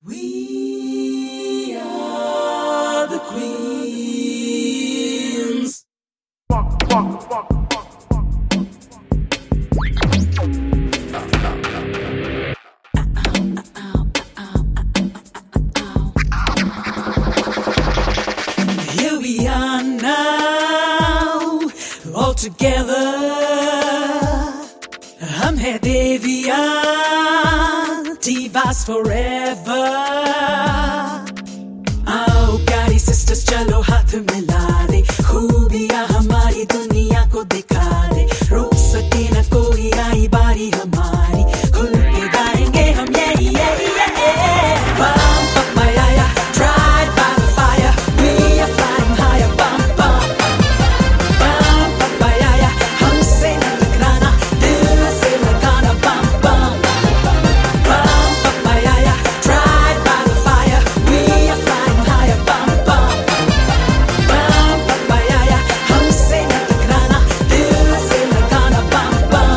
We are the queens. Here we are now, all together. हम है देवियाँ, divas forever. आओ प्यारी sisters, चलो हाथ मिला दे, खूबियाँ हमारी दुनिया को दिखा दे. रोक सके न कोई, आई बारी हमारी, खुल के गाएंगे हम ये. Bum papaya, tried by the fire, we are flying higher. Bum bum bum papaya, हमसे न टकराना, दिल से लगाना. Bum bum bum papaya, tried by the fire, we are flying higher. Bum bum bum papaya, हमसे न टकराना, दिल से लगाना. Bum bum.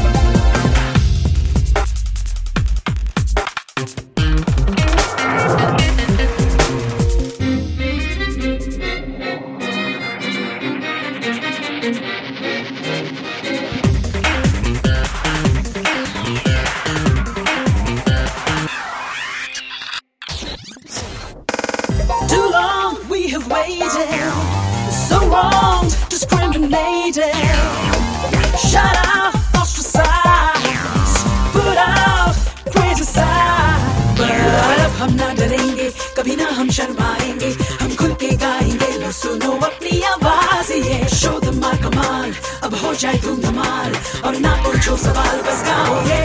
Too long we have waited, so wrong, discriminated. Shut out, ostracized, put out, criticized. But अब हम ना डरेंगे, कभी ना हम शर्माएंगे, हम खुल के गाएंगे. लो सुनो अपनी आवाज ये, show them our कमाल. अब हो जाए धूम धमाल, और ना पूछो सवाल, बस गाओ ये.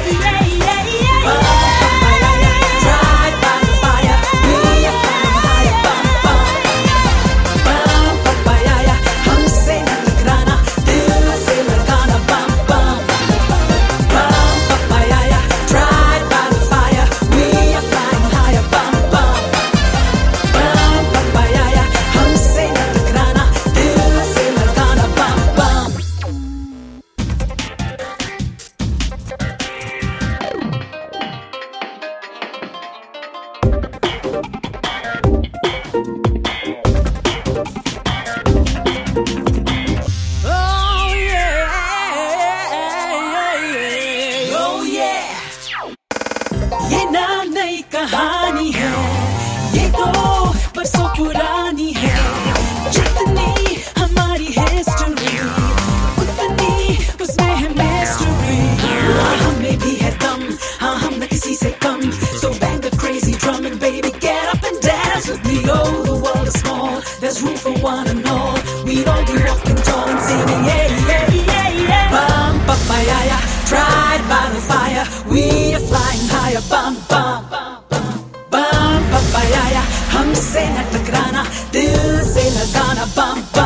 Tried by the fire, we are flying higher. Bum bum bum papaya, हमसे न टकराना, दिल से लगाना. Bum bum bum papaya, tried by the fire, we are flying higher. Bum bum bum papaya, हमसे न टकराना, दिल से लगाना. Bum bum. Oh yeah, oh yeah. ये ना नई कहानी है, ये तो बरसों पुरानी है. जितनी हमारी हिस्ट्री, उतनी उसमें है मिस्ट्री. हाँ हमें भी है दम, हाँ हम न किसी से कम. So bang the crazy drum and baby get up and dance with me. Oh the world is small, there's room for one and all. We'd all be walking tall and singing yeah. Bum papaya, tried by the fire, we are flying higher. Bum bum bum papaya, हमसे न टकराना, दिल से लगाना. Bum